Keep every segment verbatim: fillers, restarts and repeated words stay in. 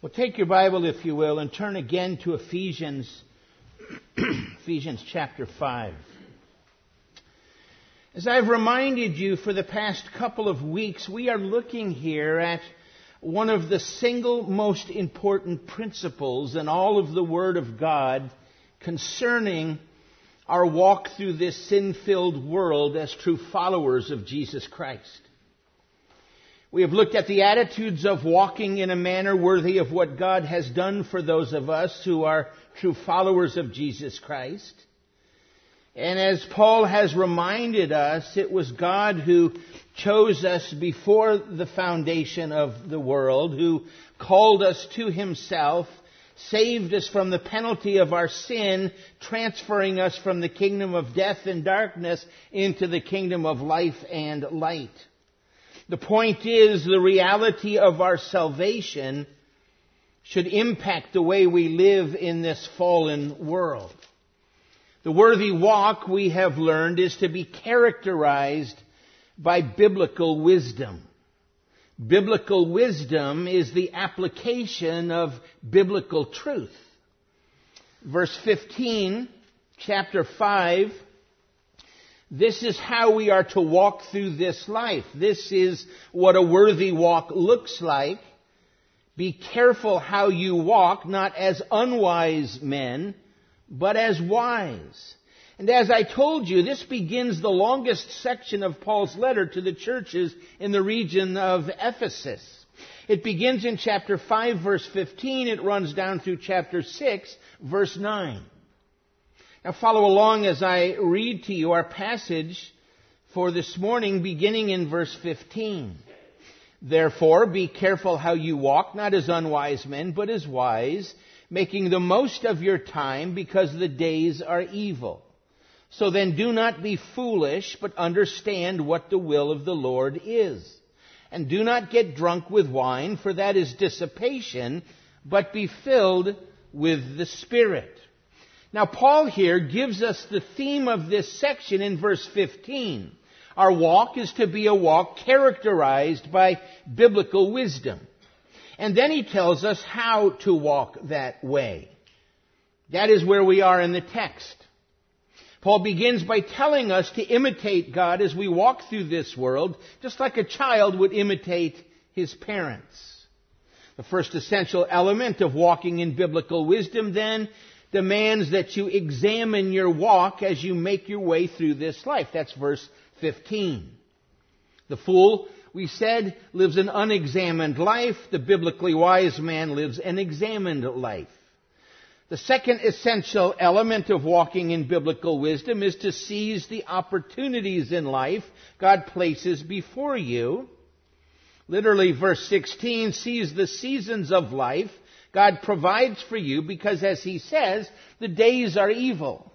Well, take your Bible, if you will, and turn again to Ephesians, Ephesians chapter five. As I've reminded you for the past couple of weeks, we are looking here at one of the single most important principles in all of the Word of God concerning our walk through this sin-filled world as true followers of Jesus Christ. We have looked at the attitudes of walking in a manner worthy of what God has done for those of us who are true followers of Jesus Christ. And as Paul has reminded us, it was God who chose us before the foundation of the world, who called us to Himself, saved us from the penalty of our sin, transferring us from the kingdom of death and darkness into the kingdom of life and light. The point is, the reality of our salvation should impact the way we live in this fallen world. The worthy walk, we have learned, is to be characterized by biblical wisdom. Biblical wisdom is the application of biblical truth. Verse fifteen, chapter five, this is how we are to walk through this life. This is what a worthy walk looks like. Be careful how you walk, not as unwise men, but as wise. And as I told you, this begins the longest section of Paul's letter to the churches in the region of Ephesus. It begins in chapter five, verse fifteen. It runs down through chapter six, verse nine. Now follow along as I read to you our passage for this morning, beginning in verse fifteen. Therefore, be careful how you walk, not as unwise men, but as wise, making the most of your time, because the days are evil. So then do not be foolish, but understand what the will of the Lord is. And do not get drunk with wine, for that is dissipation, but be filled with the Spirit. Now, Paul here gives us the theme of this section in verse fifteen. Our walk is to be a walk characterized by biblical wisdom. And then he tells us how to walk that way. That is where we are in the text. Paul begins by telling us to imitate God as we walk through this world, just like a child would imitate his parents. The first essential element of walking in biblical wisdom, then, demands that you examine your walk as you make your way through this life. That's verse fifteen. The fool, we said, lives an unexamined life. The biblically wise man lives an examined life. The second essential element of walking in biblical wisdom is to seize the opportunities in life God places before you. Literally, verse sixteen, seize the seasons of life God provides for you, because as he says, the days are evil.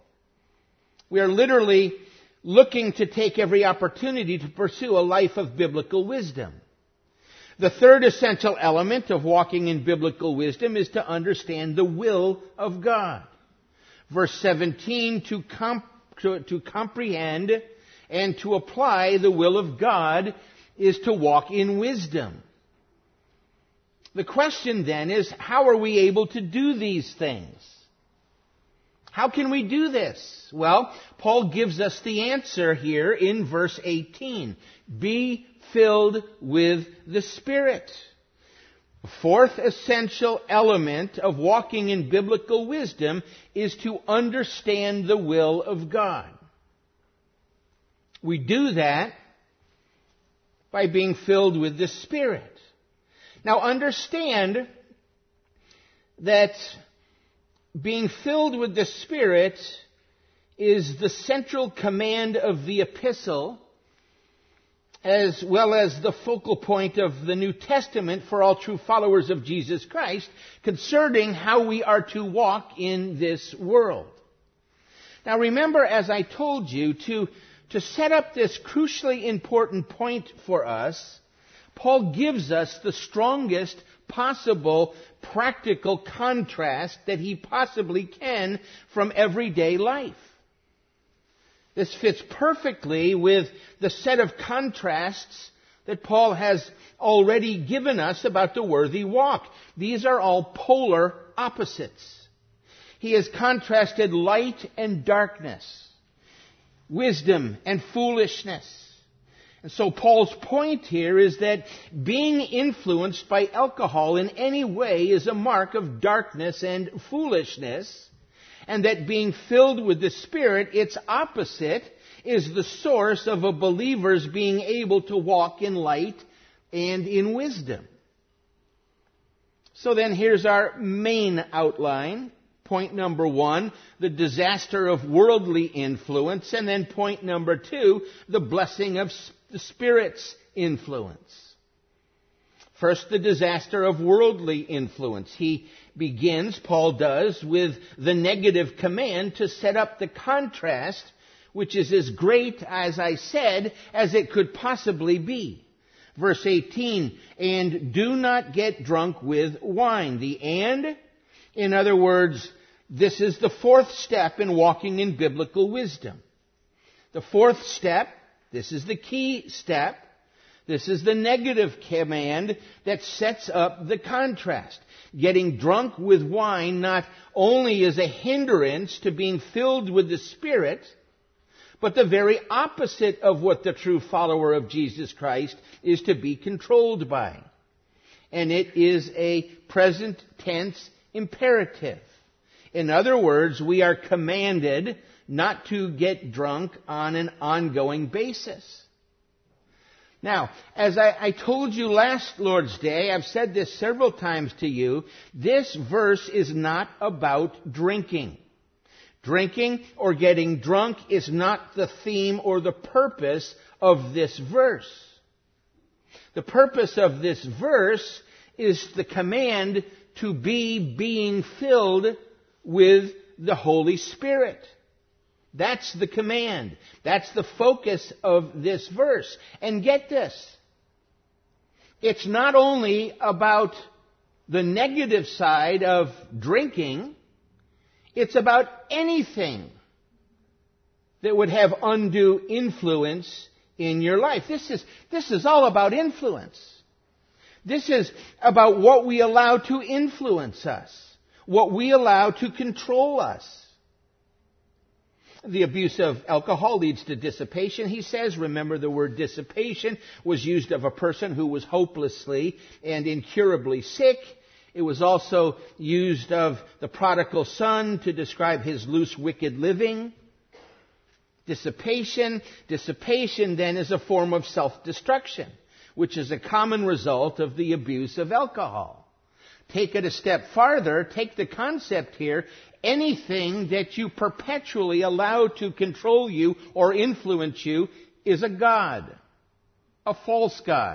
We are literally looking to take every opportunity to pursue a life of biblical wisdom. The third essential element of walking in biblical wisdom is to understand the will of God. Verse seventeen, to, comp- to, to comprehend and to apply the will of God is to walk in wisdom. The question then is, how are we able to do these things? How can we do this? Well, Paul gives us the answer here in verse eighteen. Be filled with the Spirit. The fourth essential element of walking in biblical wisdom is to understand the will of God. We do that by being filled with the Spirit. Now understand that being filled with the Spirit is the central command of the epistle, as well as the focal point of the New Testament for all true followers of Jesus Christ concerning how we are to walk in this world. Now remember, as I told you, to, to set up this crucially important point for us, Paul gives us the strongest possible practical contrast that he possibly can from everyday life. This fits perfectly with the set of contrasts that Paul has already given us about the worthy walk. These are all polar opposites. He has contrasted light and darkness, wisdom and foolishness. And so Paul's point here is that being influenced by alcohol in any way is a mark of darkness and foolishness, and that being filled with the Spirit, its opposite, is the source of a believer's being able to walk in light and in wisdom. So then here's our main outline. Point number one, the disaster of worldly influence. And then point number two, the blessing of the Spirit's influence. First, the disaster of worldly influence. He begins, Paul does, with the negative command to set up the contrast, which is as great, as I said, as it could possibly be. Verse eighteen, and do not get drunk with wine. The and, in other words, this is the fourth step in walking in biblical wisdom. The fourth step, this is the key step, this is the negative command that sets up the contrast. Getting drunk with wine not only is a hindrance to being filled with the Spirit, but the very opposite of what the true follower of Jesus Christ is to be controlled by. And it is a present tense imperative. In other words, we are commanded not to get drunk on an ongoing basis. Now, as I, I told you last Lord's Day, I've said this several times to you, this verse is not about drinking. Drinking or getting drunk is not the theme or the purpose of this verse. The purpose of this verse is the command to be being filled with the Holy Spirit. That's the command. That's the focus of this verse. And get this. It's not only about the negative side of drinking. It's about anything that would have undue influence in your life. This is, this is all about influence. This is about what we allow to influence us, what we allow to control us. The abuse of alcohol leads to dissipation, he says. Remember, the word dissipation was used of a person who was hopelessly and incurably sick. It was also used of the prodigal son to describe his loose, wicked living. Dissipation. Dissipation then is a form of self-destruction, which is a common result of the abuse of alcohol. Take it a step farther. Take the concept here. Anything that you perpetually allow to control you or influence you is a god, a false god.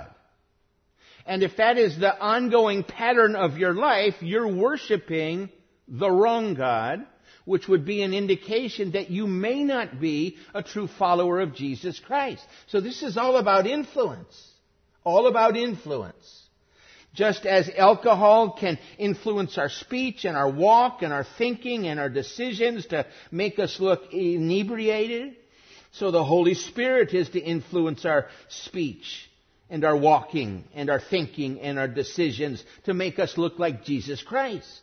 And if that is the ongoing pattern of your life, you're worshiping the wrong God, which would be an indication that you may not be a true follower of Jesus Christ. So this is all about influence. All about influence. Just as alcohol can influence our speech and our walk and our thinking and our decisions to make us look inebriated, so the Holy Spirit is to influence our speech and our walking, and our thinking, and our decisions to make us look like Jesus Christ.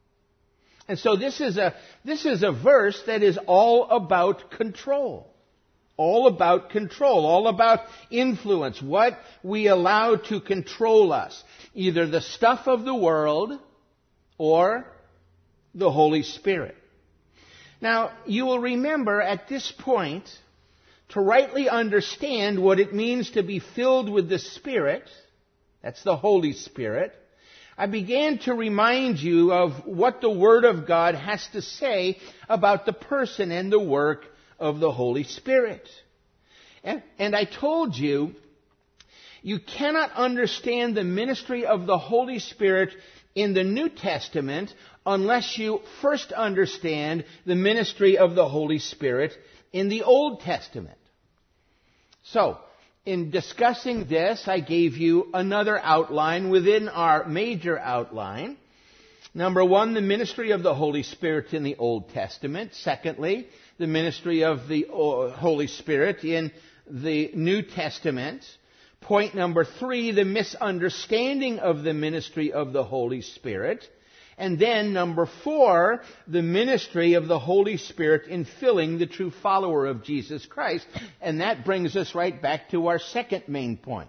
And so this is a, this is a verse that is all about control. All about control. All about influence. What we allow to control us. Either the stuff of the world, or the Holy Spirit. Now, you will remember at this point, to rightly understand what it means to be filled with the Spirit, that's the Holy Spirit, I began to remind you of what the Word of God has to say about the person and the work of the Holy Spirit. And, and I told you, you cannot understand the ministry of the Holy Spirit in the New Testament unless you first understand the ministry of the Holy Spirit in the Old Testament. So, in discussing this, I gave you another outline within our major outline. Number one, the ministry of the Holy Spirit in the Old Testament. Secondly, the ministry of the Holy Spirit in the New Testament. Point number three, the misunderstanding of the ministry of the Holy Spirit. And then number four, the ministry of the Holy Spirit in filling the true follower of Jesus Christ. And that brings us right back to our second main point.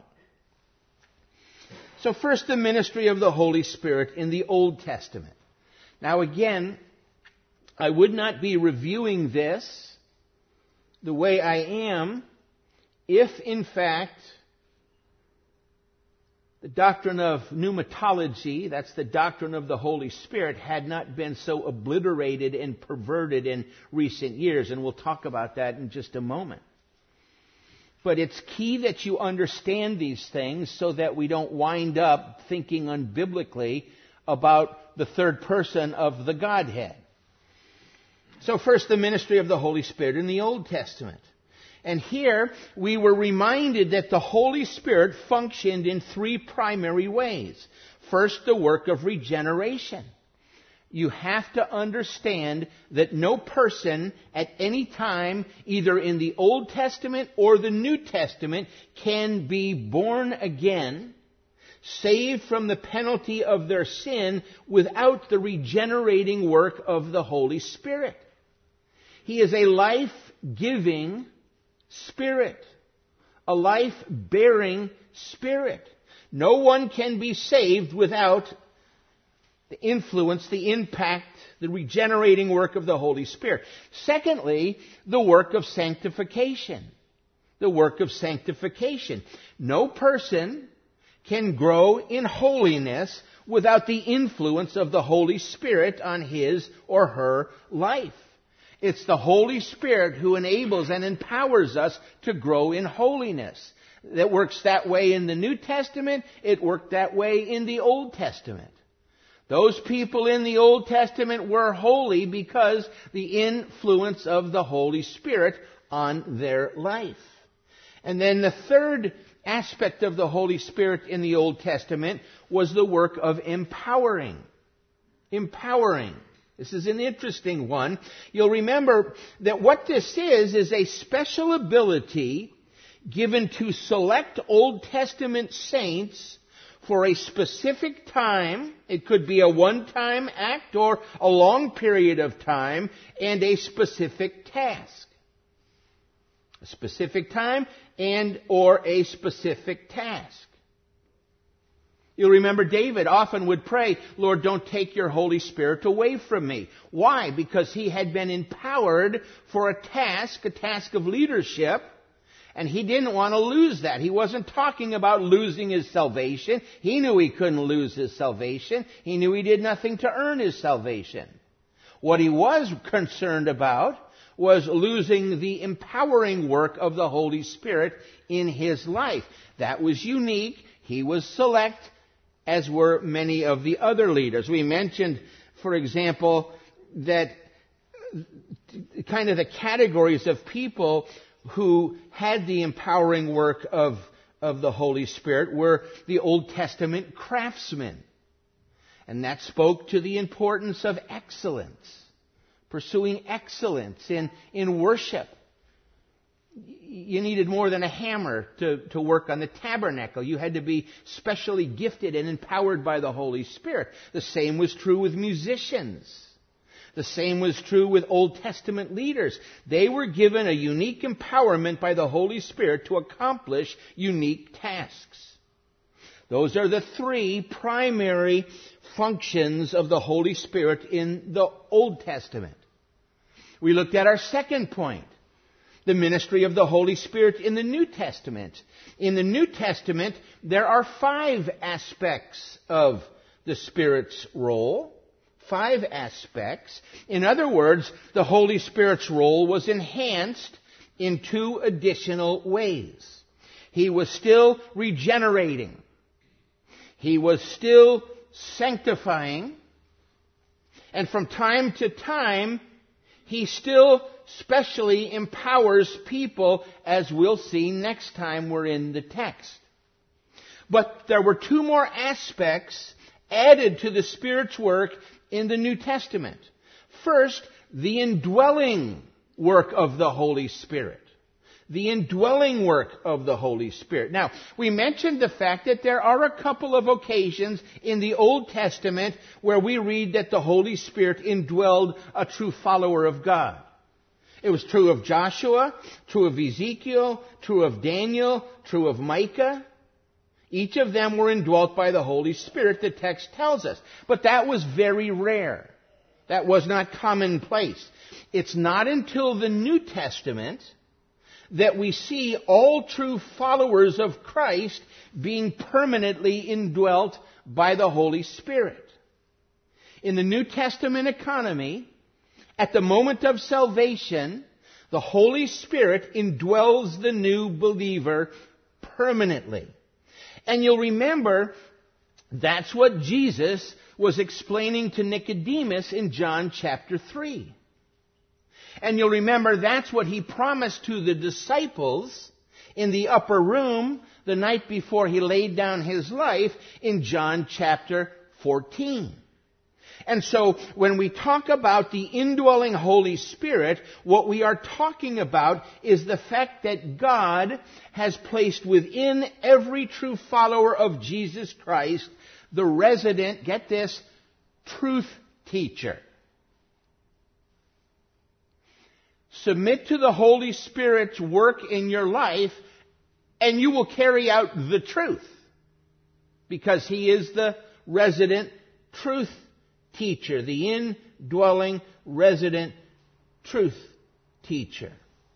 So first, the ministry of the Holy Spirit in the Old Testament. Now again, I would not be reviewing this the way I am if, in fact, the doctrine of pneumatology, that's the doctrine of the Holy Spirit, had not been so obliterated and perverted in recent years. And we'll talk about that in just a moment. But it's key that you understand these things so that we don't wind up thinking unbiblically about the third person of the Godhead. So first, the ministry of the Holy Spirit in the Old Testament. And here we were reminded that the Holy Spirit functioned in three primary ways. First, the work of regeneration. You have to understand that no person at any time, either in the Old Testament or the New Testament, can be born again, saved from the penalty of their sin, without the regenerating work of the Holy Spirit. He is a life-giving Spirit, a life-bearing Spirit. No one can be saved without the influence, the impact, the regenerating work of the Holy Spirit. Secondly, the work of sanctification. The work of sanctification. No person can grow in holiness without the influence of the Holy Spirit on his or her life. It's the Holy Spirit who enables and empowers us to grow in holiness. That works that way in the New Testament. It worked that way in the Old Testament. Those people in the Old Testament were holy because the influence of the Holy Spirit on their life. And then the third aspect of the Holy Spirit in the Old Testament was the work of empowering. Empowering. This is an interesting one. You'll remember that what this is, is a special ability given to select Old Testament saints for a specific time. It could be a one-time act or a long period of time, and a specific task. A specific time and or a specific task. You'll remember David often would pray, Lord, don't take your Holy Spirit away from me. Why? Because he had been empowered for a task, a task of leadership, and he didn't want to lose that. He wasn't talking about losing his salvation. He knew he couldn't lose his salvation. He knew he did nothing to earn his salvation. What he was concerned about was losing the empowering work of the Holy Spirit in his life. That was unique. He was select, as were many of the other leaders. We mentioned, for example, that kind of the categories of people who had the empowering work of, of the Holy Spirit were the Old Testament craftsmen. And that spoke to the importance of excellence, pursuing excellence in, in worship. You needed more than a hammer to, to work on the tabernacle. You had to be specially gifted and empowered by the Holy Spirit. The same was true with musicians. The same was true with Old Testament leaders. They were given a unique empowerment by the Holy Spirit to accomplish unique tasks. Those are the three primary functions of the Holy Spirit in the Old Testament. We looked at our second point, the ministry of the Holy Spirit in the New Testament. In the New Testament, there are five aspects of the Spirit's role. Five aspects. In other words, the Holy Spirit's role was enhanced in two additional ways. He was still regenerating. He was still sanctifying. And from time to time, he still specially empowers people, as we'll see next time we're in the text. But there were two more aspects added to the Spirit's work in the New Testament. First, the indwelling work of the Holy Spirit. the indwelling work of the Holy Spirit. Now, we mentioned the fact that there are a couple of occasions in the Old Testament where we read that the Holy Spirit indwelled a true follower of God. It was true of Joshua, true of Ezekiel, true of Daniel, true of Micah. Each of them were indwelt by the Holy Spirit, the text tells us. But that was very rare. That was not commonplace. It's not until the New Testament that we see all true followers of Christ being permanently indwelt by the Holy Spirit. In the New Testament economy, at the moment of salvation, the Holy Spirit indwells the new believer permanently. And you'll remember that's what Jesus was explaining to Nicodemus in John chapter three. And you'll remember that's what he promised to the disciples in the upper room the night before he laid down his life in John chapter fourteen. And so when we talk about the indwelling Holy Spirit, what we are talking about is the fact that God has placed within every true follower of Jesus Christ the resident, get this, truth teacher. Submit to the Holy Spirit's work in your life, and you will carry out the truth, because He is the resident truth teacher, the indwelling, resident truth teacher.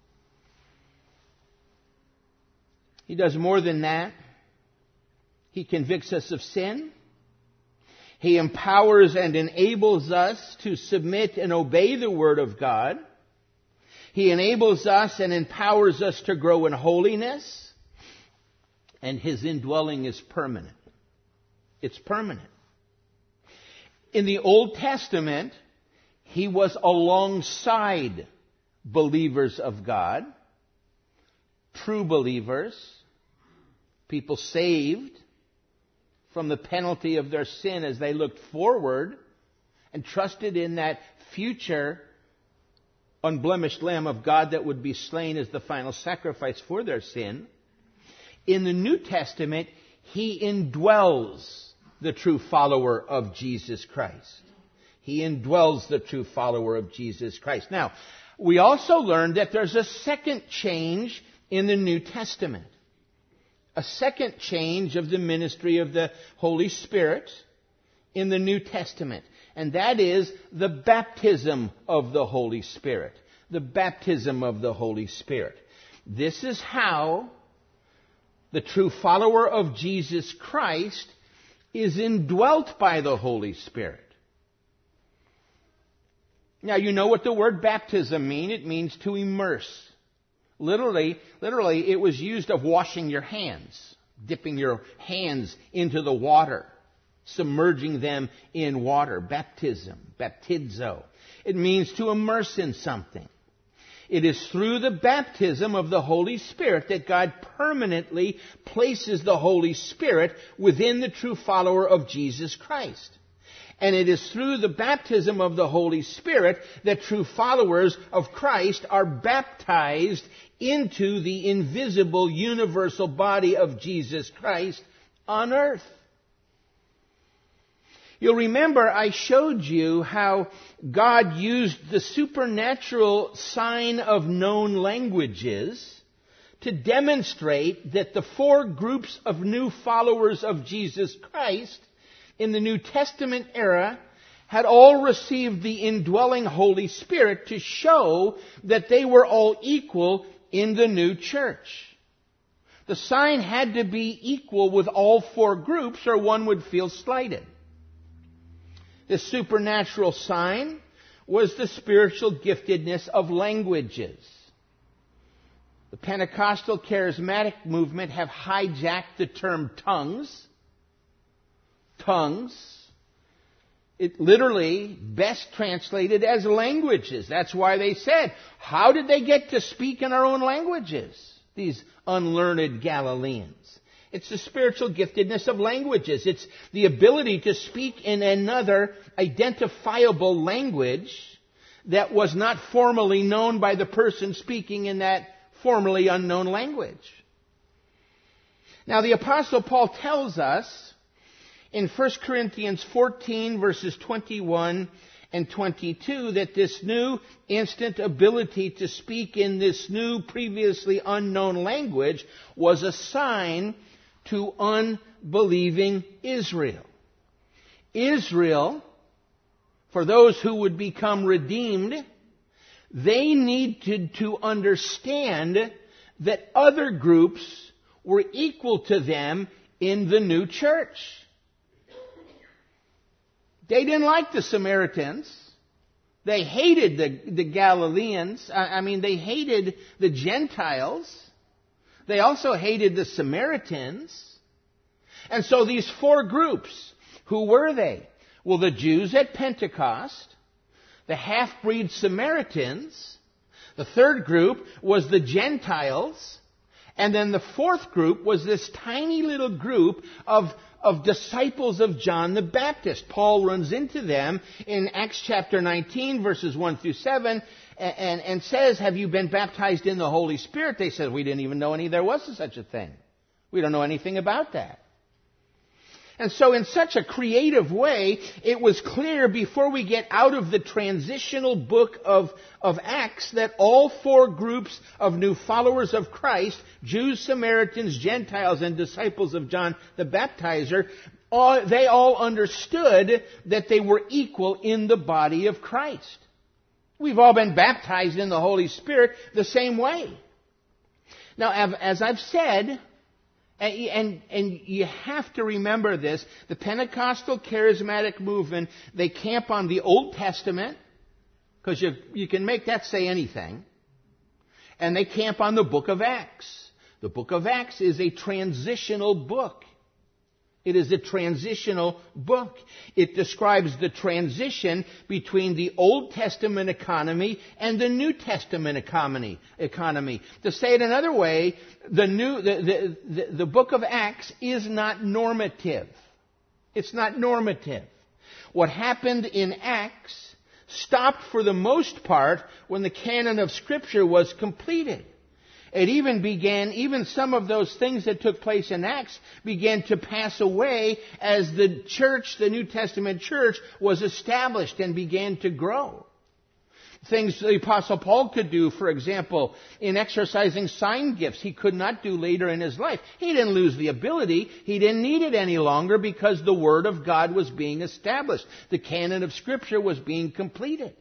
He does more than that. He convicts us of sin. He empowers and enables us to submit and obey the Word of God. He enables us and empowers us to grow in holiness. And His indwelling is permanent. It's permanent. In the Old Testament, He was alongside believers of God, true believers, people saved from the penalty of their sin as they looked forward and trusted in that future unblemished Lamb of God that would be slain as the final sacrifice for their sin. In the New Testament, He indwells the true follower of Jesus Christ. He indwells the true follower of Jesus Christ. Now, we also learned that there's a second change in the New Testament. A second change of the ministry of the Holy Spirit in the New Testament. And that is the baptism of the Holy Spirit. The baptism of the Holy Spirit. This is how the true follower of Jesus Christ is indwelt by the Holy Spirit. Now, you know what the word baptism means. It means to immerse. Literally, literally, it was used of washing your hands, dipping your hands into the water, submerging them in water. Baptism, baptizo. It means to immerse in something. It is through the baptism of the Holy Spirit that God permanently places the Holy Spirit within the true follower of Jesus Christ. And it is through the baptism of the Holy Spirit that true followers of Christ are baptized into the invisible universal body of Jesus Christ on earth. You'll remember I showed you how God used the supernatural sign of known languages to demonstrate that the four groups of new followers of Jesus Christ in the New Testament era had all received the indwelling Holy Spirit to show that they were all equal in the new church. The sign had to be equal with all four groups or one would feel slighted. This supernatural sign was the spiritual giftedness of languages. The Pentecostal charismatic movement have hijacked the term tongues. Tongues. It literally best translated as languages. That's why they said, how did they get to speak in our own languages? These unlearned Galileans. It's the spiritual giftedness of languages. It's the ability to speak in another identifiable language that was not formally known by the person speaking in that formerly unknown language. Now the Apostle Paul tells us in First Corinthians fourteen verses twenty-one and twenty-two that this new instant ability to speak in this new previously unknown language was a sign to unbelieving Israel. Israel, for those who would become redeemed, they needed to understand that other groups were equal to them in the new church. They didn't like the Samaritans. They hated the, the Galileans. I, I mean, they hated the Gentiles. They also hated the Samaritans. And so these four groups, who were they? Well, the Jews at Pentecost, the half-breed Samaritans, the third group was the Gentiles, and then the fourth group was this tiny little group of, of disciples of John the Baptist. Paul runs into them in Acts chapter nineteen, verses one through seven, and, and, and says, have you been baptized in the Holy Spirit? They said, we didn't even know any there was such a thing. We don't know anything about that. And so in such a creative way, it was clear before we get out of the transitional book of, of Acts that all four groups of new followers of Christ, Jews, Samaritans, Gentiles, and disciples of John the Baptizer, all, they all understood that they were equal in the body of Christ. We've all been baptized in the Holy Spirit the same way. Now, as I've said, And, and you have to remember this, the Pentecostal charismatic movement, they camp on the Old Testament, because you, you can make that say anything, and they camp on the book of Acts. The book of Acts is a transitional book. It is a transitional book. It describes the transition between the Old Testament economy and the New Testament economy. economy. To say it another way, the, new, the, the, the, the book of Acts is not normative. It's not normative. What happened in Acts stopped for the most part when the canon of Scripture was completed. It even began, even some of those things that took place in Acts began to pass away as the church, the New Testament church, was established and began to grow. Things the Apostle Paul could do, for example, in exercising sign gifts, he could not do later in his life. He didn't lose the ability. He didn't need it any longer because the Word of God was being established. The canon of Scripture was being completed.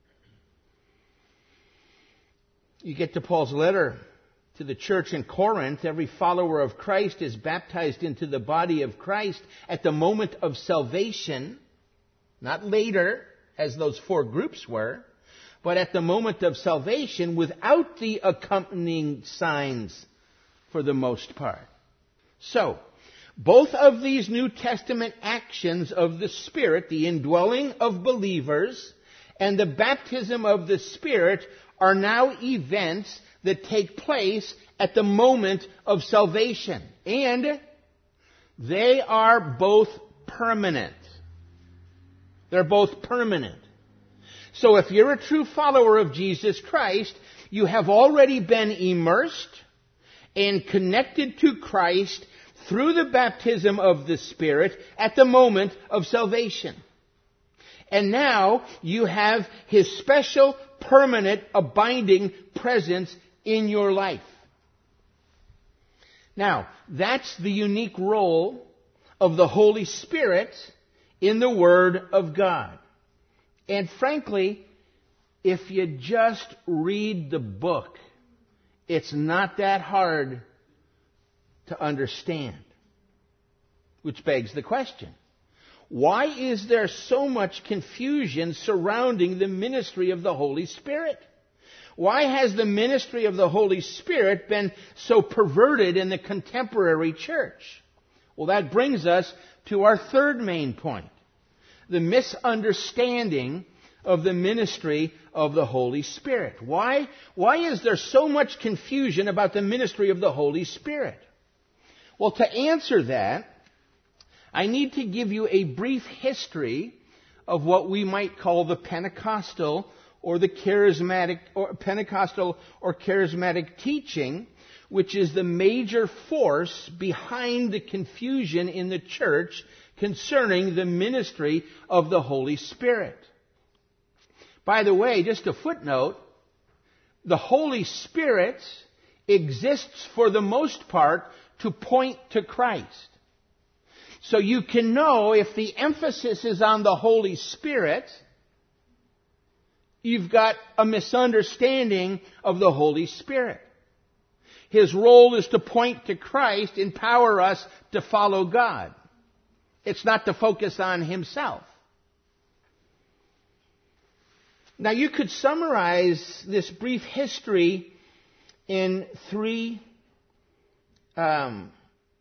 You get to Paul's letter to the church in Corinth. Every follower of Christ is baptized into the body of Christ at the moment of salvation, not later, as those four groups were, but at the moment of salvation without the accompanying signs for the most part. So, both of these New Testament actions of the Spirit, the indwelling of believers and the baptism of the Spirit, are now events that take place at the moment of salvation. And they are both permanent. They're both permanent. So if you're a true follower of Jesus Christ, you have already been immersed and connected to Christ through the baptism of the Spirit at the moment of salvation. And now you have His special, permanent, abiding presence in your life. Now, that's the unique role of the Holy Spirit in the Word of God. And frankly, if you just read the book, it's not that hard to understand. Which begs the question, why is there so much confusion surrounding the ministry of the Holy Spirit? Why has the ministry of the Holy Spirit been so perverted in the contemporary church? Well, that brings us to our third main point, the misunderstanding of the ministry of the Holy Spirit. Why, why is there so much confusion about the ministry of the Holy Spirit? Well, to answer that, I need to give you a brief history of what we might call the Pentecostal or the charismatic or Pentecostal or charismatic teaching, which is the major force behind the confusion in the church concerning the ministry of the Holy Spirit. By the way, just a footnote, the Holy Spirit exists for the most part to point to Christ. So you can know if the emphasis is on the Holy Spirit, you've got a misunderstanding of the Holy Spirit. His role is to point to Christ, empower us to follow God. It's not to focus on himself. Now you could summarize this brief history in three, um,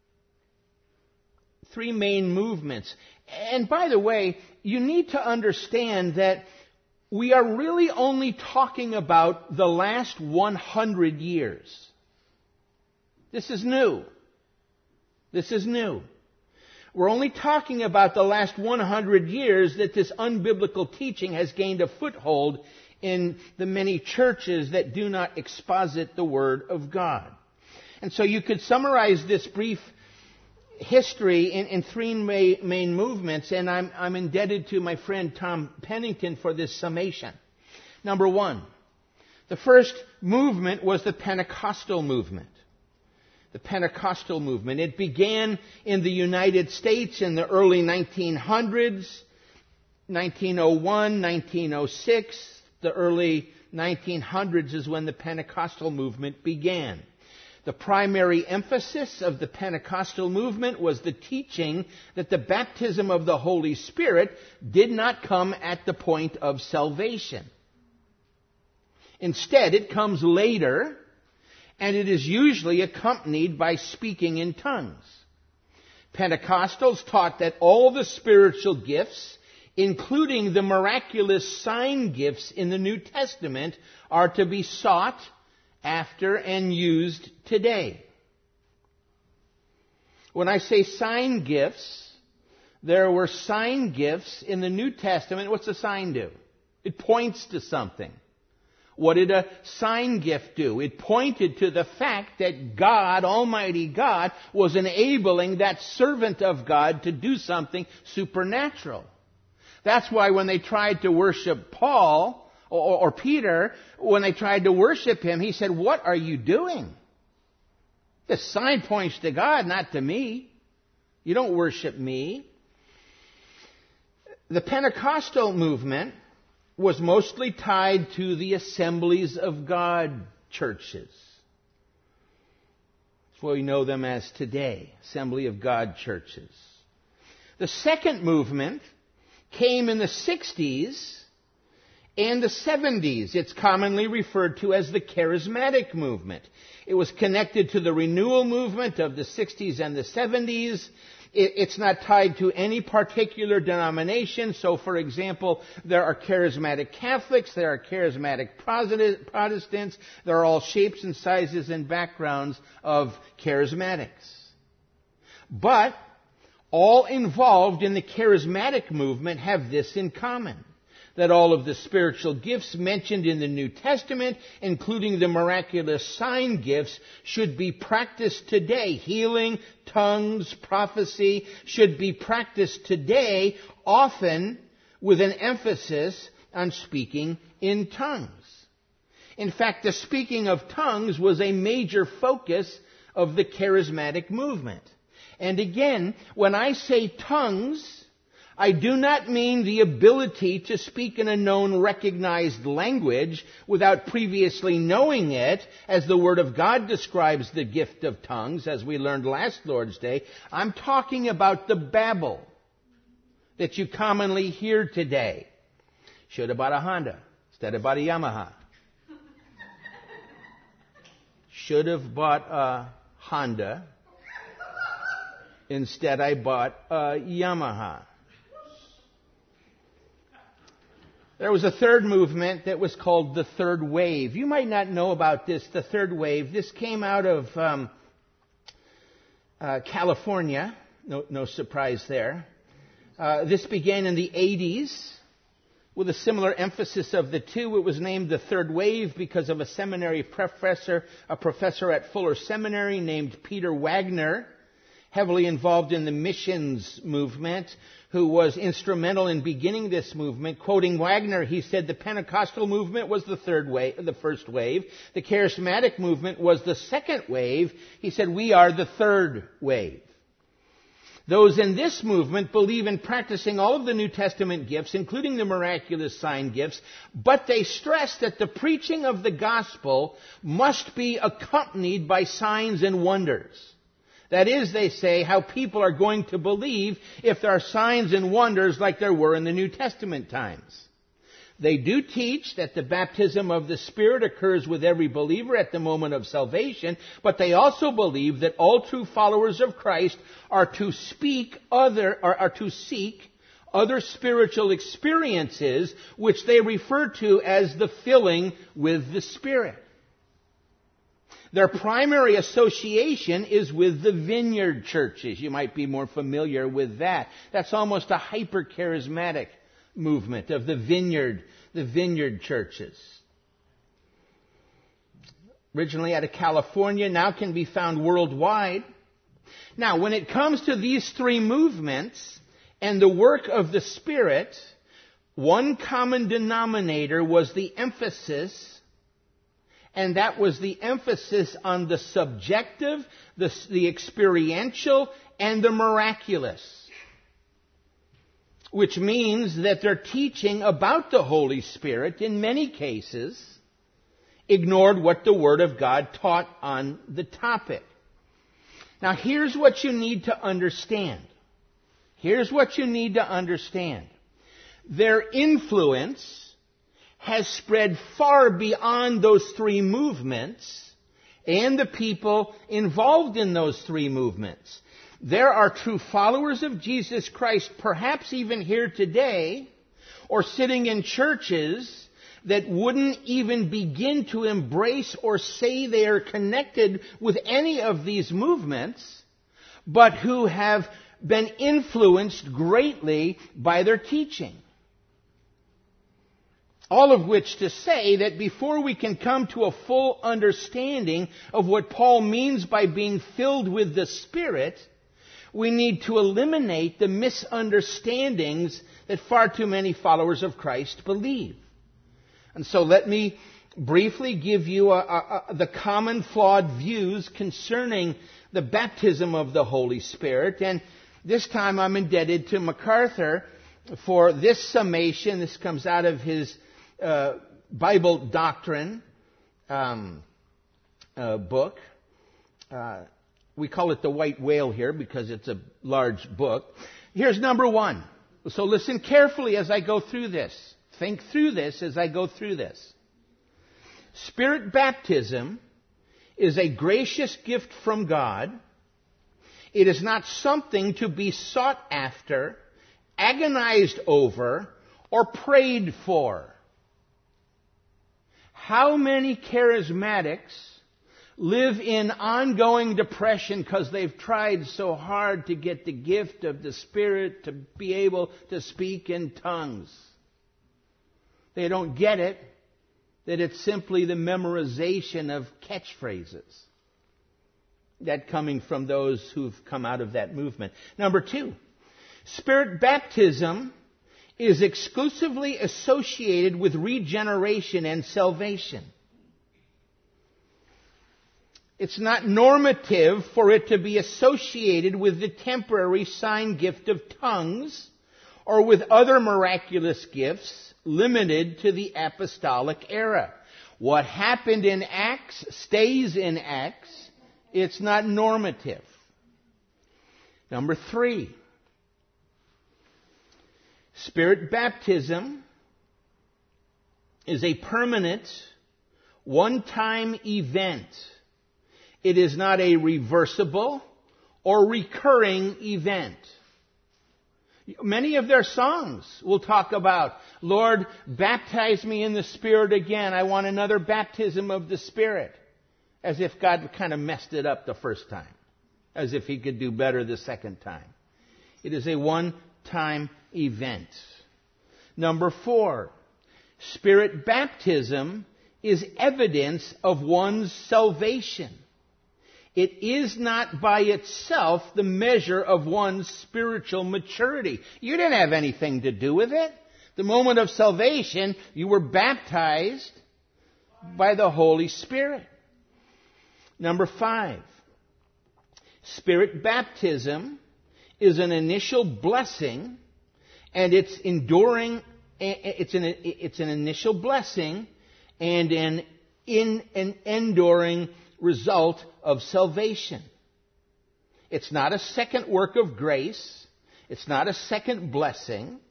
three main movements. And by the way, you need to understand that we are really only talking about the last one hundred years. This is new. This is new. We're only talking about the last one hundred years that this unbiblical teaching has gained a foothold in the many churches that do not exposit the Word of God. And so you could summarize this brief history in, in three ma- main movements, and I'm, I'm indebted to my friend Tom Pennington for this summation. Number one, the first movement was the Pentecostal movement. The Pentecostal movement. It began in the United States in the early nineteen hundreds, nineteen oh one, nineteen oh six. The early nineteen hundreds is when the Pentecostal movement began. The primary emphasis of the Pentecostal movement was the teaching that the baptism of the Holy Spirit did not come at the point of salvation. Instead, it comes later, and it is usually accompanied by speaking in tongues. Pentecostals taught that all the spiritual gifts, including the miraculous sign gifts in the New Testament, are to be sought after and used today. When I say sign gifts, there were sign gifts in the New Testament. What's a sign do? It points to something. What did a sign gift do? It pointed to the fact that God, Almighty God, was enabling that servant of God to do something supernatural. That's why when they tried to worship Paul, or, or Peter, when they tried to worship him, he said, "What are you doing? The sign points to God, not to me. You don't worship me." The Pentecostal movement was mostly tied to the Assemblies of God churches. That's what we know them as today, Assembly of God churches. The second movement came in the sixties and the seventies. It's commonly referred to as the charismatic movement. It was connected to the renewal movement of the sixties and the seventies. It's not tied to any particular denomination. So, for example, there are charismatic Catholics, there are charismatic Protestants, there are all shapes and sizes and backgrounds of charismatics. But all involved in the charismatic movement have this in common: that all of the spiritual gifts mentioned in the New Testament, including the miraculous sign gifts, should be practiced today. Healing, tongues, prophecy should be practiced today, often with an emphasis on speaking in tongues. In fact, the speaking of tongues was a major focus of the charismatic movement. And again, when I say tongues, I do not mean the ability to speak in a known, recognized language without previously knowing it, as the Word of God describes the gift of tongues, as we learned last Lord's Day. I'm talking about the babble that you commonly hear today. Should have bought a Honda instead of bought a Yamaha. Should have bought a Honda. Instead, I bought a Yamaha. There was a third movement that was called the Third Wave. You might not know about this, the Third Wave. This came out of um, uh, California. No, no surprise there. Uh, this began in the eighties with a similar emphasis of the two. It was named the third wave because of a seminary professor, a professor at Fuller Seminary named Peter Wagner, heavily involved in the missions movement, who was instrumental in beginning this movement. Quoting Wagner, he said the Pentecostal movement was the third wave, the first wave. The charismatic movement was the second wave. He said, we are the third wave. Those in this movement believe in practicing all of the New Testament gifts, including the miraculous sign gifts, but they stress that the preaching of the gospel must be accompanied by signs and wonders. That is, they say, how people are going to believe if there are signs and wonders like there were in the New Testament times. They do teach that the baptism of the Spirit occurs with every believer at the moment of salvation, but they also believe that all true followers of Christ are to speak other, or are to seek other spiritual experiences, which they refer to as the filling with the Spirit. Their primary association is with the vineyard churches. You might be more familiar with that. That's almost a hyper-charismatic movement of the vineyard, the vineyard churches. Originally out of California, now can be found worldwide. Now, when it comes to these three movements and the work of the Spirit, one common denominator was the emphasis, and that was the emphasis on the subjective, the, the experiential, and the miraculous. Which means that their teaching about the Holy Spirit, in many cases, ignored what the Word of God taught on the topic. Now, here's what you need to understand. Here's what you need to understand. Their influence has spread far beyond those three movements and the people involved in those three movements. There are true followers of Jesus Christ, perhaps even here today, or sitting in churches that wouldn't even begin to embrace or say they are connected with any of these movements, but who have been influenced greatly by their teaching. All of which to say that before we can come to a full understanding of what Paul means by being filled with the Spirit, we need to eliminate the misunderstandings that far too many followers of Christ believe. And so let me briefly give you a, a, a, the common flawed views concerning the baptism of the Holy Spirit. And this time I'm indebted to MacArthur for this summation. This comes out of his uh, Bible Doctrine um, uh, book. Uh, we call it the White Whale here because it's a large book. Here's number one. So listen carefully as I go through this. Think through this as I go through this. Spirit baptism is a gracious gift from God. It is not something to be sought after, agonized over, or prayed for. How many charismatics live in ongoing depression because they've tried so hard to get the gift of the Spirit to be able to speak in tongues? They don't get it, that it's simply the memorization of catchphrases that coming from those who've come out of that movement. Number two, Spirit baptism is exclusively associated with regeneration and salvation. It's not normative for it to be associated with the temporary sign gift of tongues or with other miraculous gifts limited to the apostolic era. What happened in Acts stays in Acts. It's not normative. Number three, Spirit baptism is a permanent, one-time event. It is not a reversible or recurring event. Many of their songs will talk about, Lord, baptize me in the Spirit again. I want another baptism of the Spirit. As if God kind of messed it up the first time. As if He could do better the second time. It is a one-time event. Number four, Spirit baptism is evidence of one's salvation. It is not by itself the measure of one's spiritual maturity. You didn't have anything to do with it. The moment of salvation, you were baptized by the Holy Spirit. Number five, Spirit baptism is an initial blessing, and it's enduring. It's an it's an initial blessing, and an in an enduring result of salvation. It's not a second work of grace. It's not a second blessing.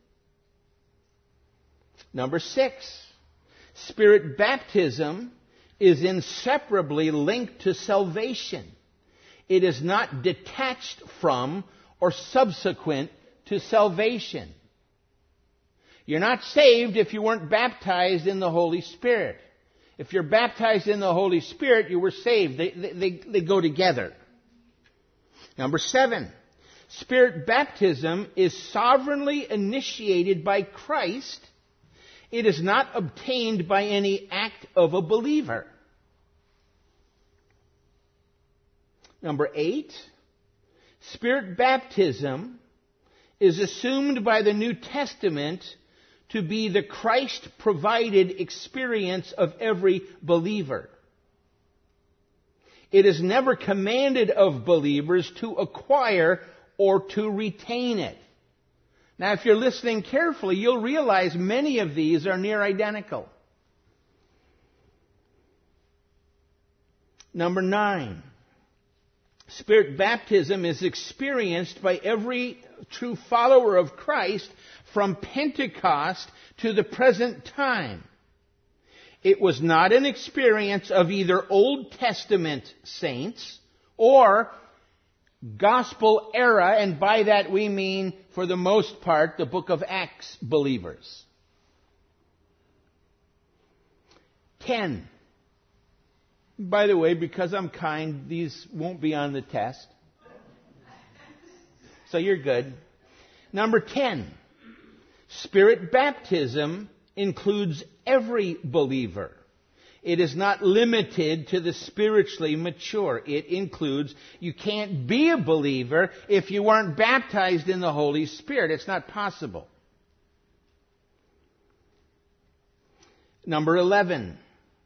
Number six, Spirit baptism is inseparably linked to salvation. It is not detached from or subsequent to salvation. You're not saved if you weren't baptized in the Holy Spirit. If you're baptized in the Holy Spirit, you were saved. They, they, they go together. Number seven, Spirit baptism is sovereignly initiated by Christ. It is not obtained by any act of a believer. Number eight, Spirit baptism is assumed by the New Testament to be the Christ-provided experience of every believer. It is never commanded of believers to acquire or to retain it. Now, if you're listening carefully, you'll realize many of these are near identical. Number nine, Spirit baptism is experienced by every true follower of Christ from Pentecost to the present time. It was not an experience of either Old Testament saints or Gospel era, and by that we mean, for the most part, the book of Acts believers. Ten. By the way, because I'm kind, these won't be on the test. So you're good. Number ten. Spirit baptism includes every believer. It is not limited to the spiritually mature. It includes, you can't be a believer if you weren't baptized in the Holy Spirit. It's not possible. Number eleven.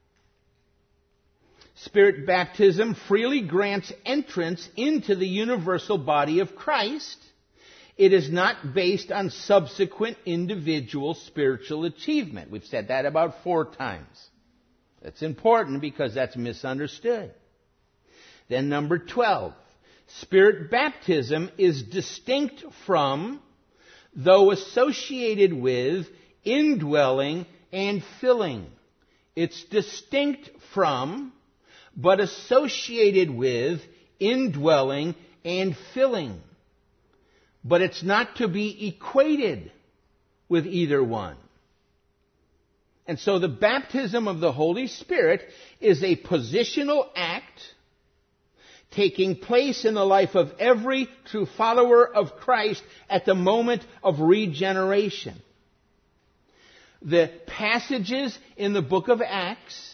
Spirit baptism freely grants entrance into the universal body of Christ. It is not based on subsequent individual spiritual achievement. We've said that about four times. That's important because that's misunderstood. Then number twelve. Spirit baptism is distinct from, though associated with, indwelling and filling. It's distinct from, but associated with, indwelling and filling. But it's not to be equated with either one. And so the baptism of the Holy Spirit is a positional act taking place in the life of every true follower of Christ at the moment of regeneration. The passages in the book of Acts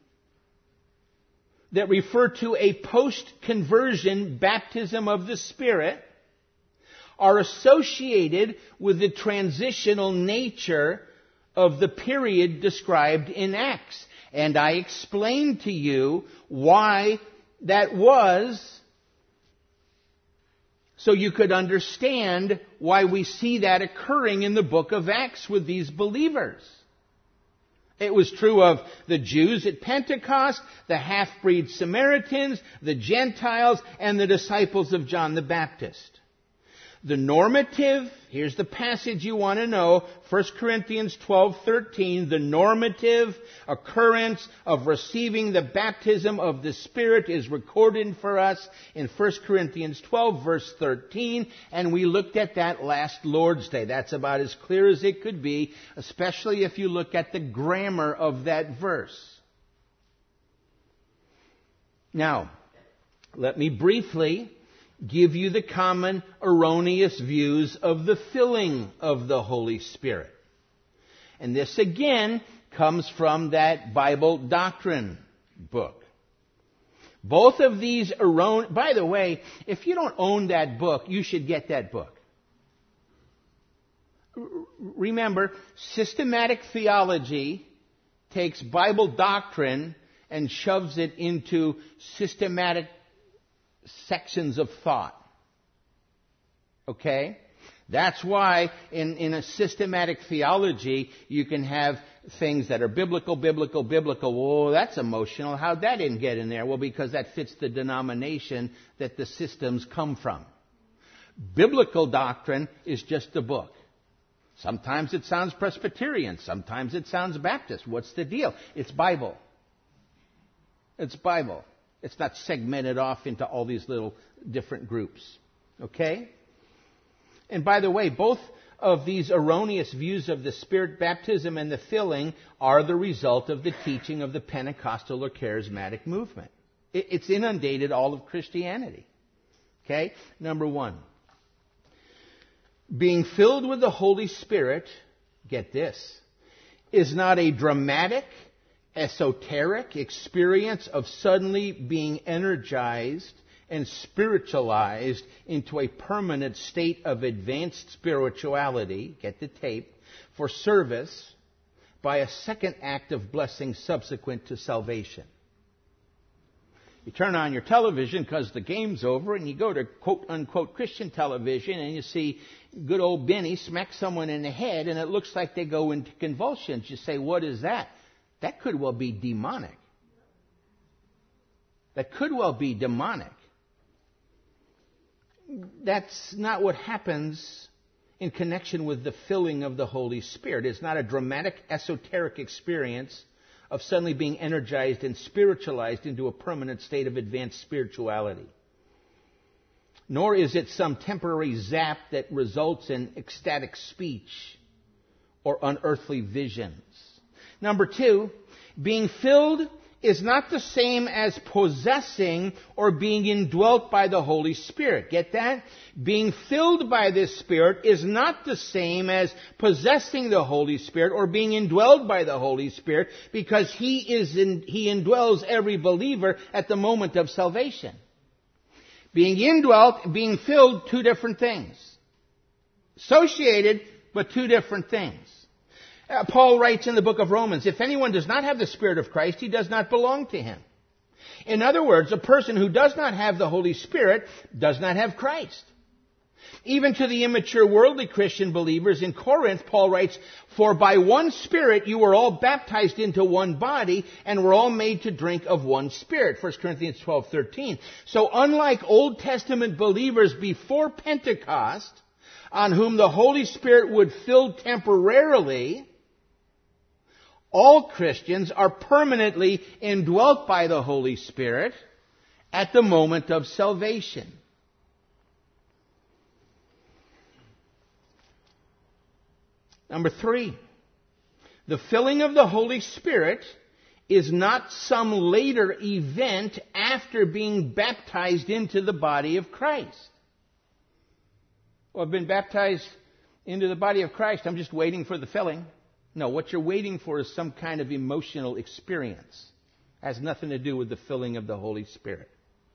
that refer to a post-conversion baptism of the Spirit are associated with the transitional nature of the period described in Acts. And I explained to you why that was, so you could understand why we see that occurring in the book of Acts with these believers. It was true of the Jews at Pentecost, the half-breed Samaritans, the Gentiles, and the disciples of John the Baptist. The normative, here's the passage you want to know, First Corinthians twelve thirteen, the normative occurrence of receiving the baptism of the Spirit is recorded for us in First Corinthians twelve verse thirteen, and we looked at that last Lord's Day. That's about as clear as it could be, especially if you look at the grammar of that verse. Now, let me briefly give you the common erroneous views of the filling of the Holy Spirit. And this again comes from that Bible doctrine book. Both of these erroneous, by the way, if you don't own that book, you should get that book. Remember, systematic theology takes Bible doctrine and shoves it into systematic sections of thought. Okay? That's why in, in a systematic theology, you can have things that are biblical, biblical, biblical. Whoa, that's emotional. How'd that didn't get in there? Well, because that fits the denomination that the systems come from. Biblical doctrine is just a book. Sometimes it sounds Presbyterian. Sometimes it sounds Baptist. What's the deal? It's Bible. It's Bible. It's not segmented off into all these little different groups. Okay? And by the way, both of these erroneous views of the Spirit baptism and the filling are the result of the teaching of the Pentecostal or charismatic movement. It's inundated all of Christianity. Okay? Number one. Being filled with the Holy Spirit, get this, is not a dramatic, esoteric experience of suddenly being energized and spiritualized into a permanent state of advanced spirituality, get the tape, for service by a second act of blessing subsequent to salvation. You turn on your television because the game's over and you go to quote-unquote Christian television and you see good old Benny smack someone in the head and it looks like they go into convulsions. You say, what is that? That could well be demonic. That could well be demonic. That's not what happens in connection with the filling of the Holy Spirit. It's not a dramatic, esoteric experience of suddenly being energized and spiritualized into a permanent state of advanced spirituality. Nor is it some temporary zap that results in ecstatic speech or unearthly visions. Number two, being filled is not the same as possessing or being indwelt by the Holy Spirit. Get that? Being filled by this Spirit is not the same as possessing the Holy Spirit or being indwelled by the Holy Spirit, because He is in, He indwells every believer at the moment of salvation. Being indwelt, being filled, two different things. Associated, but two different things. Uh, Paul writes in the book of Romans, if anyone does not have the Spirit of Christ, he does not belong to Him. In other words, a person who does not have the Holy Spirit does not have Christ. Even to the immature worldly Christian believers in Corinth, Paul writes, for by one Spirit you were all baptized into one body and were all made to drink of one Spirit. First Corinthians twelve thirteen. So unlike Old Testament believers before Pentecost, on whom the Holy Spirit would fill temporarily, all Christians are permanently indwelt by the Holy Spirit at the moment of salvation. Number three, the filling of the Holy Spirit is not some later event after being baptized into the body of Christ. Well, I've been baptized into the body of Christ. I'm just waiting for the filling. No, what you're waiting for is some kind of emotional experience. It has nothing to do with the filling of the Holy Spirit.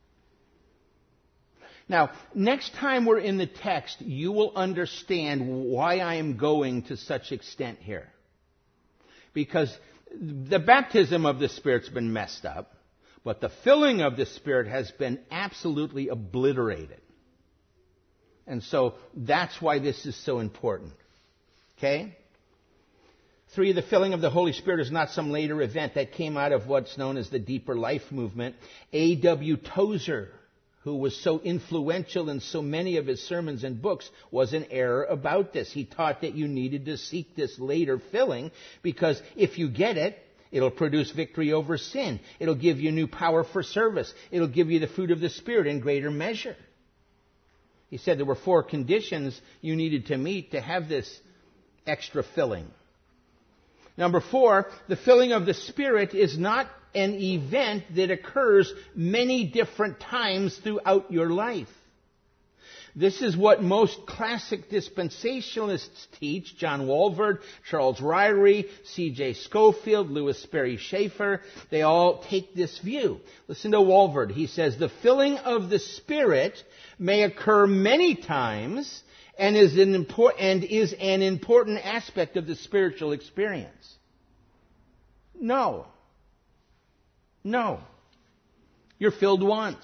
Now, next time we're in the text, you will understand why I am going to such extent here. Because the baptism of the Spirit's been messed up, but the filling of the Spirit has been absolutely obliterated. And so that's why this is so important. Okay? Three, the filling of the Holy Spirit is not some later event that came out of what's known as the Deeper Life movement. A W Tozer, who was so influential in so many of his sermons and books, was in error about this. He taught that you needed to seek this later filling because if you get it, it'll produce victory over sin. It'll give you new power for service. It'll give you the fruit of the Spirit in greater measure. He said there were four conditions you needed to meet to have this extra filling. Number four, the filling of the Spirit is not an event that occurs many different times throughout your life. This is what most classic dispensationalists teach. John Walvoord, Charles Ryrie, C J Schofield, Louis Sperry Schaeffer, they all take this view. Listen to Walvoord. He says, the filling of the Spirit may occur many times and is an import- and is an important aspect of the spiritual experience. No. No. You're filled once.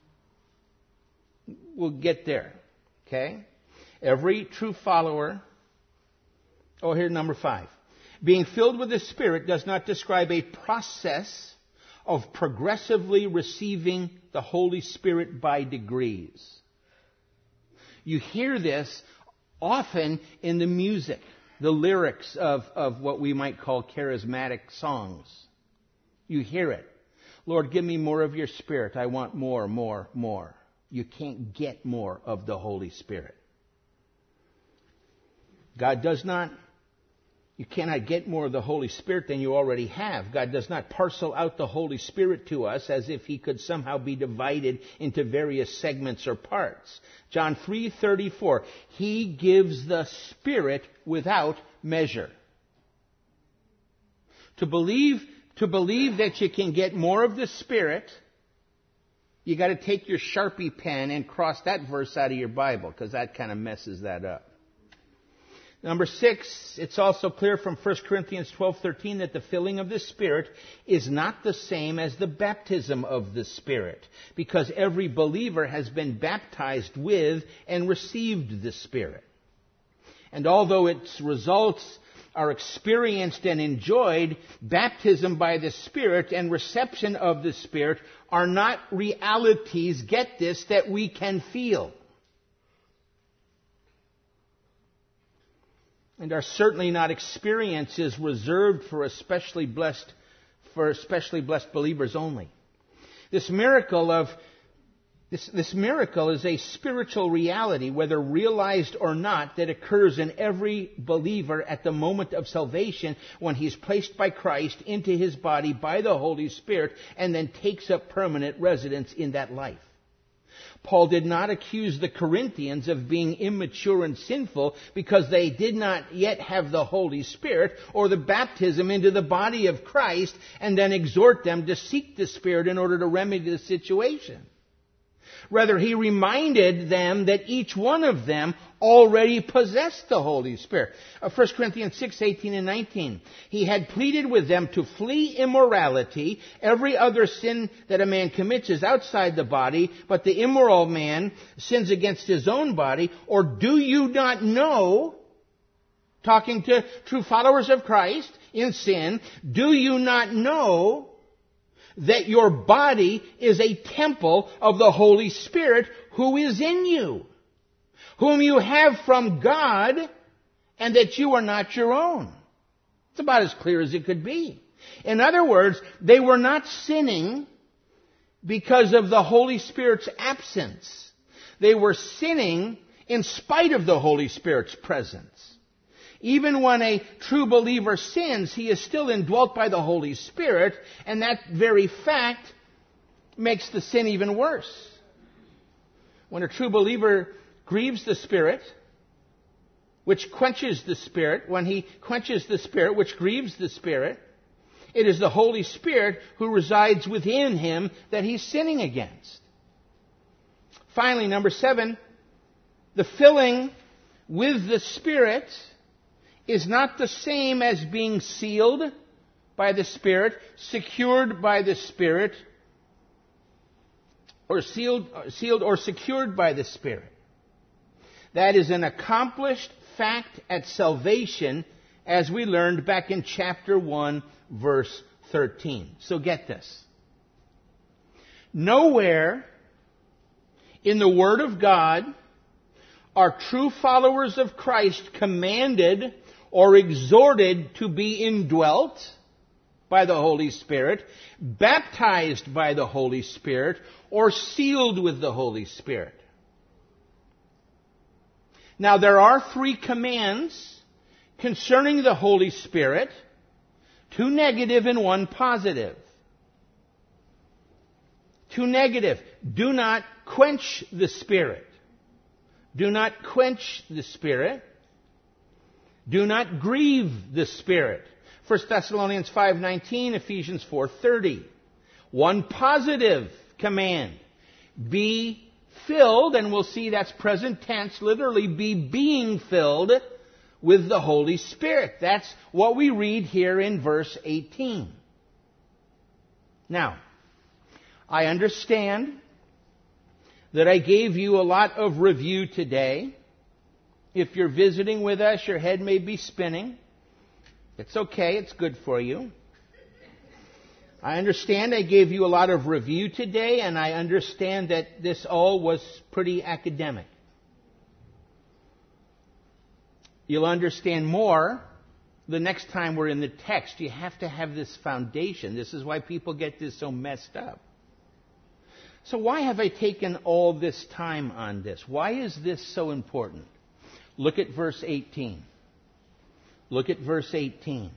We'll get there. Okay? Every true follower. Oh, here's number five. Being filled with the Spirit does not describe a process of progressively receiving the Holy Spirit by degrees. You hear this often in the music, the lyrics of, of what we might call charismatic songs. You hear it. Lord, give me more of your Spirit. I want more, more, more. You can't get more of the Holy Spirit. God does not, you cannot get more of the Holy Spirit than you already have. God does not parcel out the Holy Spirit to us as if he could somehow be divided into various segments or parts. John three thirty-four, he gives the Spirit without measure. To believe, to believe that you can get more of the Spirit, you got to take your Sharpie pen and cross that verse out of your Bible, because that kind of messes that up. Number six, it's also clear from First Corinthians twelve thirteen that the filling of the Spirit is not the same as the baptism of the Spirit, because every believer has been baptized with and received the Spirit. And although its results are experienced and enjoyed, baptism by the Spirit and reception of the Spirit are not realities, get this, that we can feel. And are certainly not experiences reserved for especially blessed, for especially blessed believers only. This miracle of This, this miracle is a spiritual reality, whether realized or not, that occurs in every believer at the moment of salvation when he's placed by Christ into his body by the Holy Spirit and then takes up permanent residence in that life. Paul did not accuse the Corinthians of being immature and sinful because they did not yet have the Holy Spirit or the baptism into the body of Christ, and then exhort them to seek the Spirit in order to remedy the situation. Rather, he reminded them that each one of them already possessed the Holy Spirit. Uh, First Corinthians six, eighteen and nineteen. He had pleaded with them to flee immorality. Every other sin that a man commits is outside the body, but the immoral man sins against his own body. Or do you not know, talking to true followers of Christ in sin, do you not know that your body is a temple of the Holy Spirit who is in you, whom you have from God, and that you are not your own? It's about as clear as it could be. In other words, they were not sinning because of the Holy Spirit's absence. They were sinning in spite of the Holy Spirit's presence. Even when a true believer sins, he is still indwelt by the Holy Spirit, and that very fact makes the sin even worse. When a true believer grieves the Spirit, which quenches the Spirit, when he quenches the Spirit, which grieves the Spirit, it is the Holy Spirit who resides within him that he's sinning against. Finally, number seven, the filling with the Spirit is not the same as being sealed by the Spirit, secured by the Spirit, or sealed, sealed or secured by the Spirit. That is an accomplished fact at salvation, as we learned back in chapter one, verse thirteen. So get this. Nowhere in the Word of God are true followers of Christ commanded or exhorted to be indwelt by the Holy Spirit, baptized by the Holy Spirit, or sealed with the Holy Spirit. Now, there are three commands concerning the Holy Spirit, two negative and one positive. Two negative. Do not quench the Spirit. Do not quench the Spirit. Do not grieve the Spirit. First Thessalonians five nineteen, Ephesians four thirty. One positive command. Be filled, and we'll see that's present tense, literally be being filled with the Holy Spirit. That's what we read here in verse eighteen. Now, I understand that I gave you a lot of review today. If you're visiting with us, your head may be spinning. It's okay, it's good for you. I understand I gave you a lot of review today, and I understand that this all was pretty academic. You'll understand more the next time we're in the text. You have to have this foundation. This is why people get this so messed up. So why have I taken all this time on this? Why is this so important? Look at verse eighteen. Look at verse eighteen.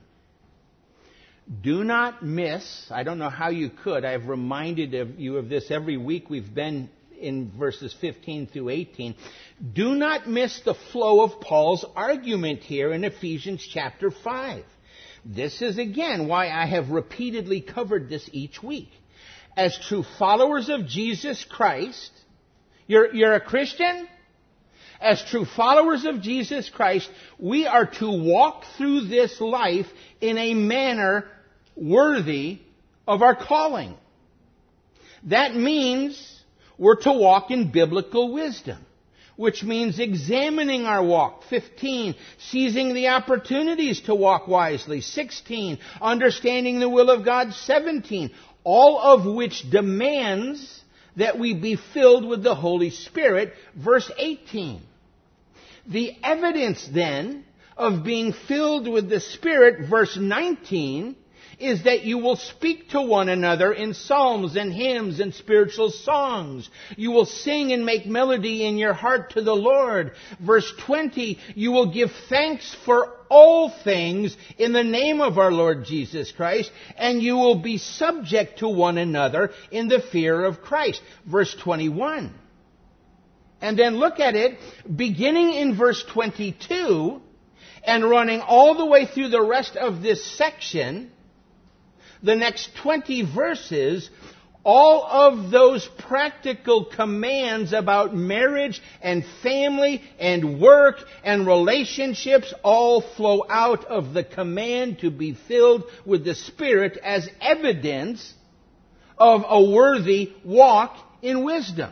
Do not miss, I don't know how you could, I've reminded of you of this every week we've been in verses fifteen through eighteen. Do not miss the flow of Paul's argument here in Ephesians chapter five. This is again why I have repeatedly covered this each week. As true followers of Jesus Christ, you're, you're a Christian? As true followers of Jesus Christ, we are to walk through this life in a manner worthy of our calling. That means we're to walk in biblical wisdom, which means examining our walk. fifteen, seizing the opportunities to walk wisely. sixteen, understanding the will of God. seventeen, all of which demands that we be filled with the Holy Spirit. Verse eighteen. The evidence then of being filled with the Spirit, verse nineteen, is that you will speak to one another in psalms and hymns and spiritual songs. You will sing and make melody in your heart to the Lord. Verse twenty, you will give thanks for all things in the name of our Lord Jesus Christ, and you will be subject to one another in the fear of Christ. Verse twenty-one. And then look at it, beginning in verse twenty-two and running all the way through the rest of this section, the next twenty verses, all of those practical commands about marriage and family and work and relationships all flow out of the command to be filled with the Spirit as evidence of a worthy walk in wisdom.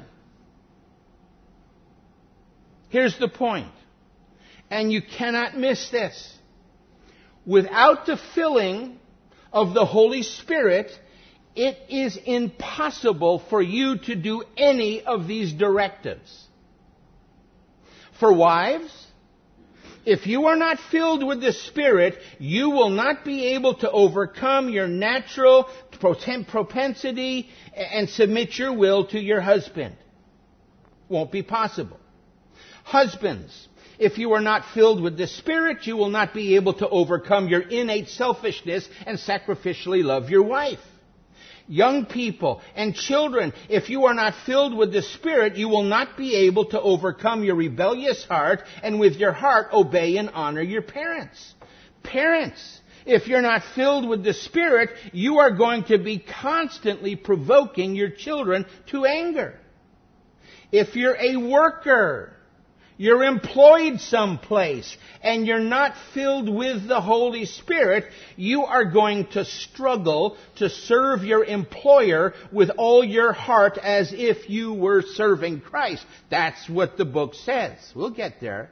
Here's the point, and you cannot miss this. Without the filling of the Holy Spirit, it is impossible for you to do any of these directives. For wives, if you are not filled with the Spirit, you will not be able to overcome your natural propensity and submit your will to your husband. Won't be possible. Husbands, if you are not filled with the Spirit, you will not be able to overcome your innate selfishness and sacrificially love your wife. Young people and children, if you are not filled with the Spirit, you will not be able to overcome your rebellious heart and with your heart obey and honor your parents. Parents, if you're not filled with the Spirit, you are going to be constantly provoking your children to anger. If you're a worker, you're employed someplace, and you're not filled with the Holy Spirit, you are going to struggle to serve your employer with all your heart as if you were serving Christ. That's what the book says. We'll get there.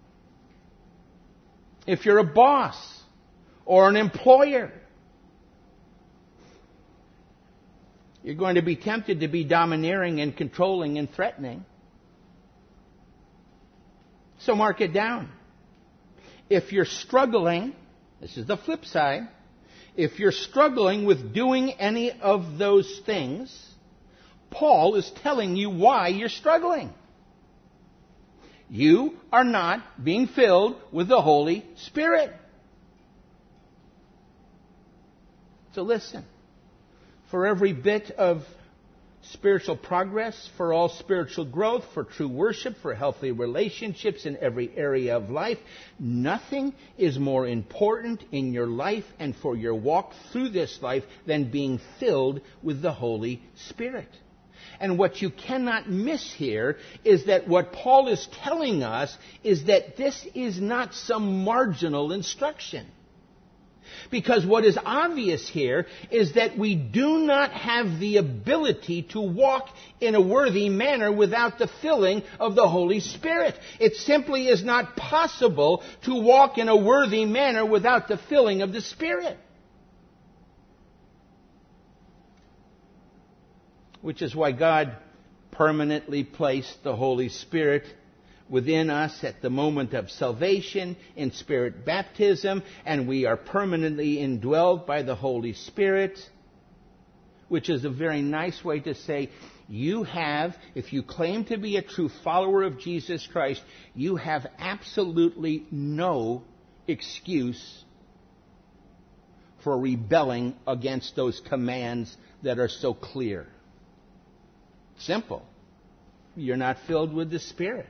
If you're a boss or an employer, you're going to be tempted to be domineering and controlling and threatening. So mark it down. If you're struggling, this is the flip side, if you're struggling with doing any of those things, Paul is telling you why you're struggling. You are not being filled with the Holy Spirit. So listen, for every bit of spiritual progress, for all spiritual growth, for true worship, for healthy relationships in every area of life. Nothing is more important in your life and for your walk through this life than being filled with the Holy Spirit. And what you cannot miss here is that what Paul is telling us is that this is not some marginal instruction. Because what is obvious here is that we do not have the ability to walk in a worthy manner without the filling of the Holy Spirit. It simply is not possible to walk in a worthy manner without the filling of the Spirit. Which is why God permanently placed the Holy Spirit within us at the moment of salvation in Spirit baptism, and we are permanently indwelled by the Holy Spirit, which is a very nice way to say you have, if you claim to be a true follower of Jesus Christ, you have absolutely no excuse for rebelling against those commands that are so clear. Simple. You're not filled with the Spirit.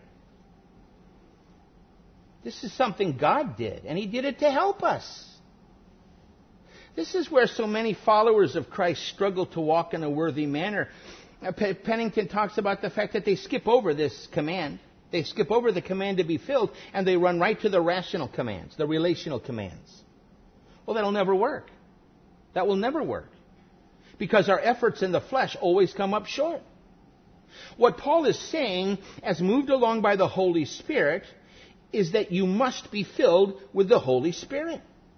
This is something God did, and He did it to help us. This is where so many followers of Christ struggle to walk in a worthy manner. Pennington talks about the fact that they skip over this command. They skip over the command to be filled, and they run right to the rational commands, the relational commands. Well, that'll never work. That will never work. Because our efforts in the flesh always come up short. What Paul is saying, as moved along by the Holy Spirit, is that you must be filled with the Holy Spirit.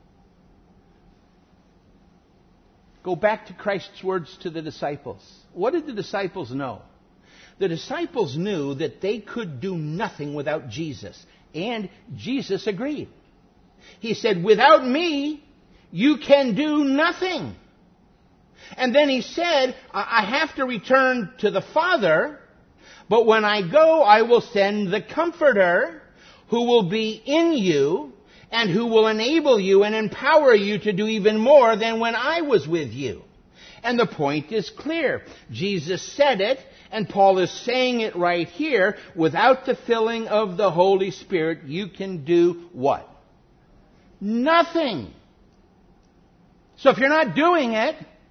Go back to Christ's words to the disciples. What did the disciples know? The disciples knew that they could do nothing without Jesus. And Jesus agreed. He said, without me, you can do nothing. And then he said, I have to return to the Father, but when I go, I will send the Comforter, who will be in you and who will enable you and empower you to do even more than when I was with you. And the point is clear. Jesus said it, and Paul is saying it right here. Without the filling of the Holy Spirit, you can do what? Nothing. So if you're not doing it,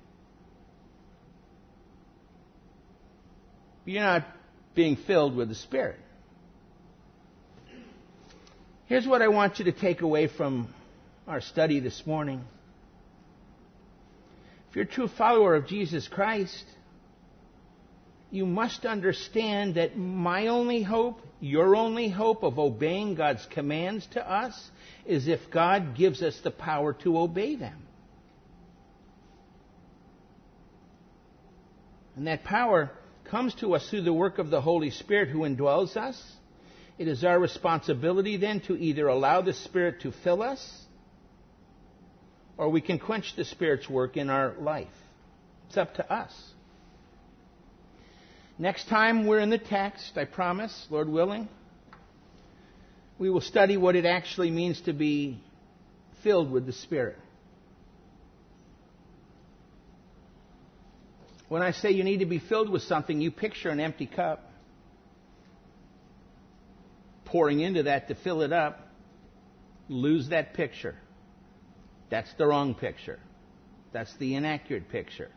you're not being filled with the Spirit. Here's what I want you to take away from our study this morning. If you're a true follower of Jesus Christ, you must understand that my only hope, your only hope of obeying God's commands to us is if God gives us the power to obey them. And that power comes to us through the work of the Holy Spirit who indwells us. It is our responsibility then to either allow the Spirit to fill us, or we can quench the Spirit's work in our life. It's up to us. Next time we're in the text, I promise, Lord willing, we will study what it actually means to be filled with the Spirit. When I say you need to be filled with something, you picture an empty cup. Pouring into that to fill it up, lose that picture. That's the wrong picture. That's the inaccurate picture.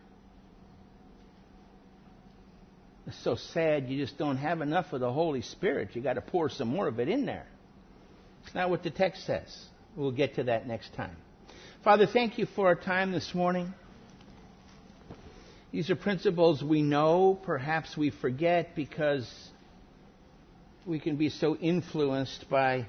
It's so sad you just don't have enough of the Holy Spirit. You've got to pour some more of it in there. It's not what the text says. We'll get to that next time. Father, thank you for our time this morning. These are principles we know, perhaps we forget because we can be so influenced by,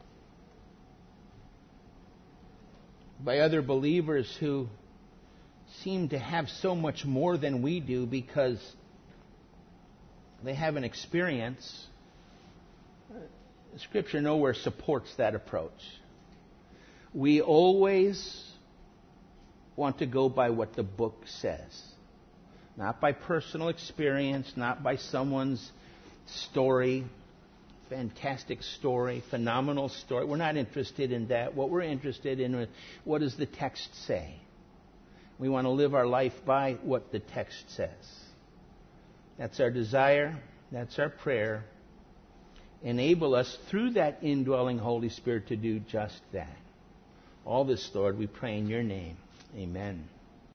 by other believers who seem to have so much more than we do because they have an experience. Scripture nowhere supports that approach. We always want to go by what the book says. Not by personal experience, not by someone's story, fantastic story, phenomenal story. We're not interested in that. What we're interested in is what does the text say? We want to live our life by what the text says. That's our desire. That's our prayer. Enable us through that indwelling Holy Spirit to do just that. All this, Lord, we pray in your name. Amen.